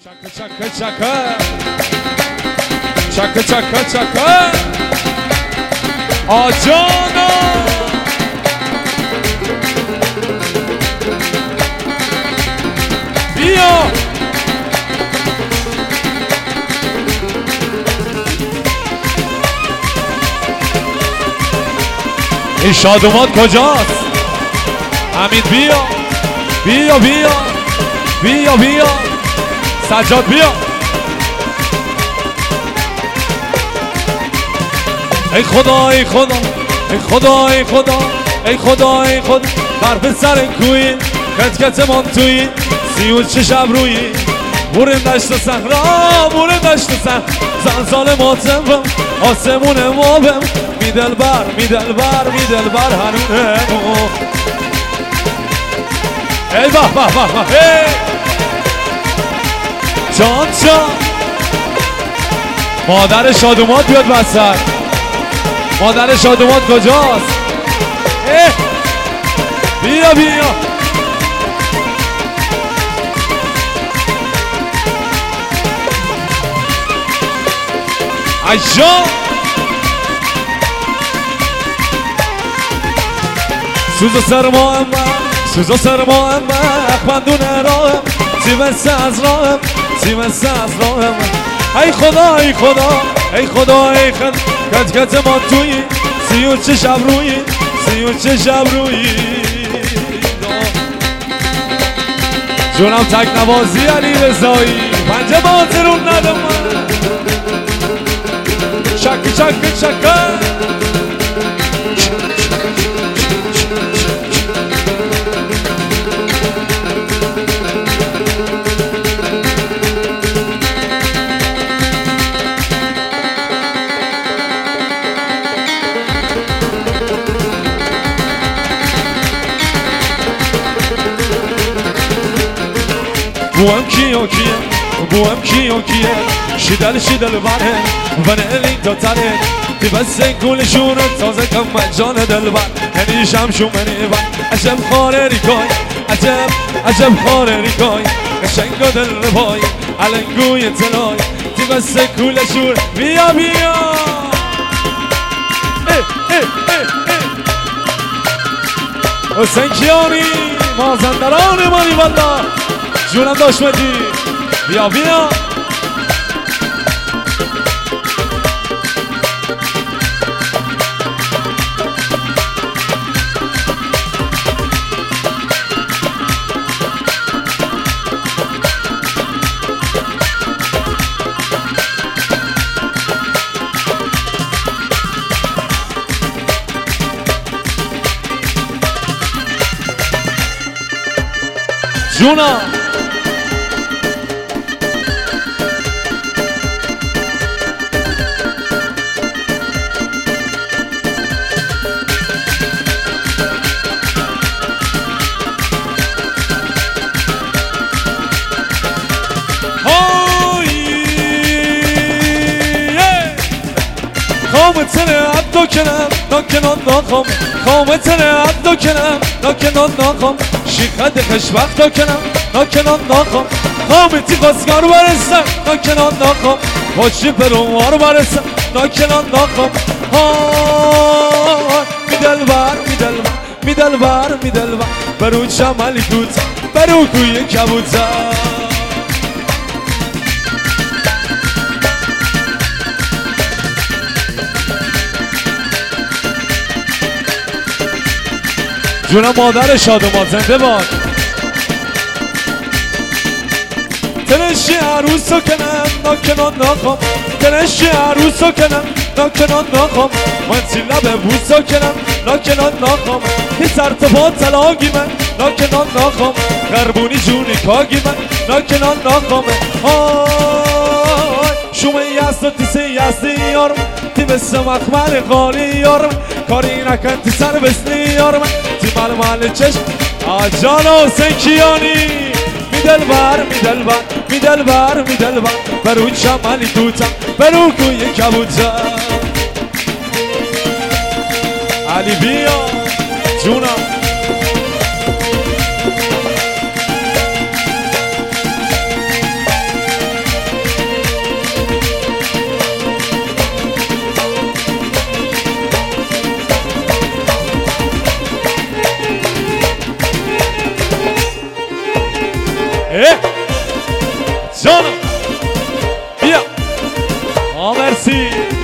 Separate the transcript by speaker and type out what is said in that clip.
Speaker 1: چکه چکه چکه چکه چکه چکه آجانا بیا این شادومات کجاست؟ حمید بیا بیا بیا بیا بیا سجاد بیا ای خدا ای خدا ای خدا ای خدا ای خدا ای خدا بر به سر کوی کت من توی 36 شب روی بورن دشت و صحرا بورن دشت و صحرا زلزال ماتم آسمون مابم می دلبر هنونه ای به به به به جان جان مادر شادومات بیاد بسر مادر شادومات کجاست؟ بیا بیا ایشان سوز سرما هم سوز سرما هم اخمندون راهم زیبسته از راهم زیبسته از راهم ای خدا ای خدا ای خدا ای خدا کت ما توی 36 شب روی 36 شب روی جونم تک نوازی علی رضایی پنجه بازرون ندم شک شک شک بوام کیو کیه بوام کیو کیه شیدل بره و نلی تا تره تی بس کل شونه تازه کم جان دل بر هنی شمشو منی بر عجب خاره ریکای عجب خاره ریکای قشنگ و دل ربای علنگوی تلای تی بس کل شونه بیا بیا حسین کیانی مازندران مانی والله جونم داشت بدی بیا بیا جونم خامتنه عدو کنم ناکنان ناخم شیخت خشبخت کنم ناکنان ناخم خامتی قصگار برسم ناکنان ناخم پاچی پرونوار برسم ناکنان ناخم می دلبر برو چملی کوتا برو کوی کبوتا جونم مادر شادومات زنده باد تنشی عروسو کنم ناکنان ناخم تنشی عروسو کنم ناکنان ناخم من سی لبه بوسو کنم ناکنان ناخم هی سرتفا تلاگی من ناکنان ناخم غربونی جونی کاگی من ناکنان ناخم شومه یست و تیسی یستی یارم تی بسته مخمل غالی یارم کاری نکن تی سر بسنی یارم تی مال چشم آجان حسین کیانی می دلبر برو چملی توتم برو کوی کبوتم علی بیا جونم مرسی